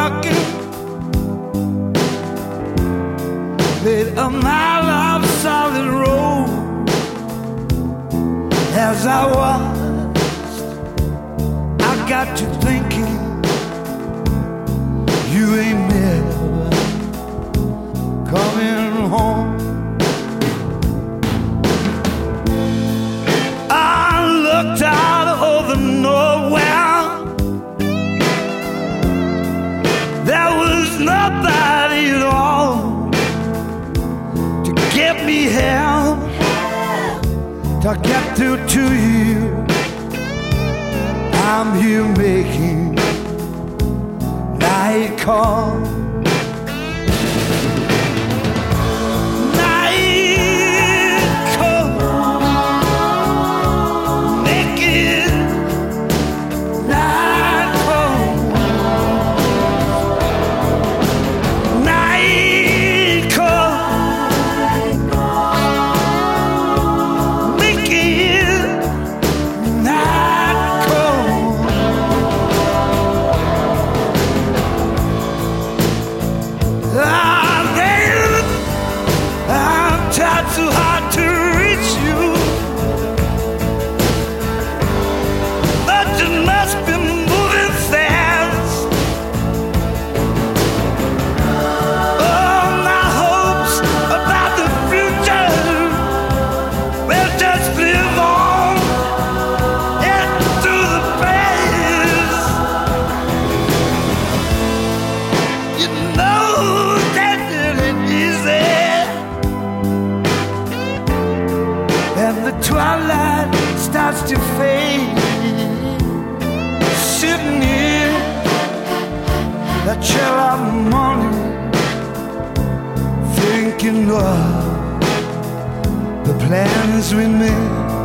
walking, made a mile of solid road. As I watched, I got to thinking, you ain't never coming home. I looked out over nowhere. There was nobody at all to get me help, to get through to you. I'm here making night call. Too hard to reach you, but you must be moving fast. All my hopes about the future will just live on into the past. You know that it ain't easy. And the twilight starts to fade, sitting here, the chill of the morning, thinking of the plans we made.